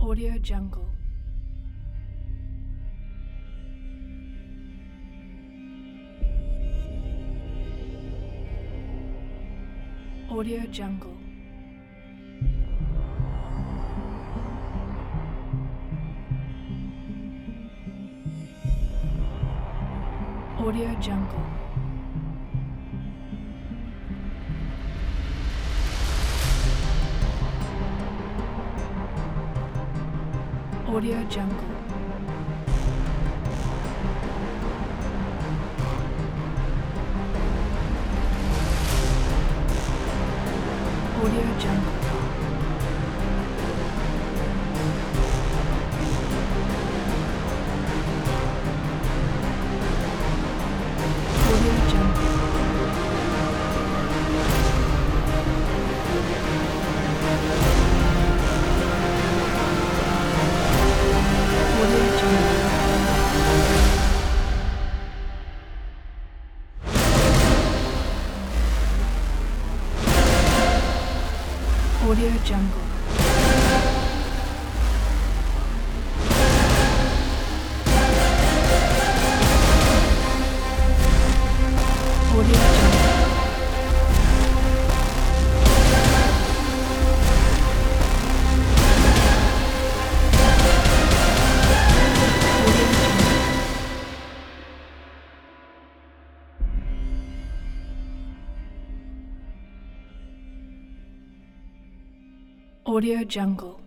Audio Jungle. Audio Jungle. Audio Jungle. Audio Jungle. Audio Jungle. Audio Jungle. Audio Jungle. Audio Jungle. Audio Jungle. Audio Jungle.